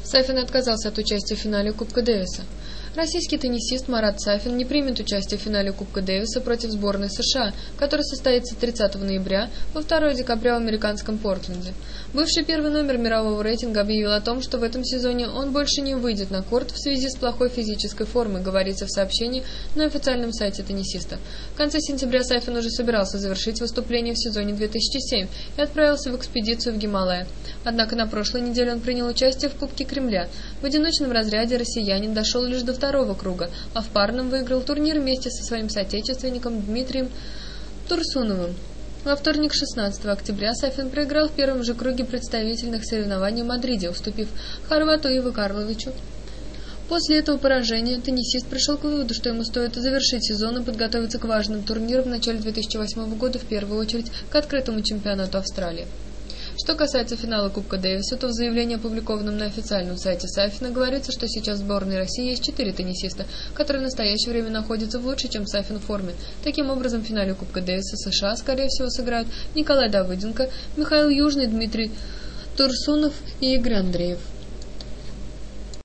Сафин отказался от участия в финале Кубка Дэвиса. Российский теннисист Марат Сафин не примет участие в финале Кубка Дэвиса против сборной США, который состоится 30 ноября по 2 декабря в американском Портленде. Бывший первый номер мирового рейтинга объявил о том, что в этом сезоне он больше не выйдет на корт в связи с плохой физической формой, говорится в сообщении на официальном сайте теннисиста. В конце сентября Сафин уже собирался завершить выступление в сезоне 2007 и отправился в экспедицию в Гималая. Однако на прошлой неделе он принял участие в Кубке Кремля. В одиночном разряде россиянин дошел лишь до второго круга, а в парном выиграл турнир вместе со своим соотечественником Дмитрием Турсуновым. Во вторник, 16 октября, Сафин проиграл в первом же круге представительных соревнований в Мадриде, уступив хорвату Иву Карловичу. После этого поражения теннисист пришел к выводу, что ему стоит завершить сезон и подготовиться к важным турнирам в начале 2008 года, в первую очередь к открытому чемпионату Австралии. Что касается финала Кубка Дэвиса, то в заявлении, опубликованном на официальном сайте Сафина, говорится, что сейчас в сборной России есть 4 теннисиста, которые в настоящее время находятся в лучшей, чем Сафин, форме. Таким образом, в финале Кубка Дэвиса США, скорее всего, сыграют Николай Давыденко, Михаил Южный, Дмитрий Турсунов и Игорь Андреев.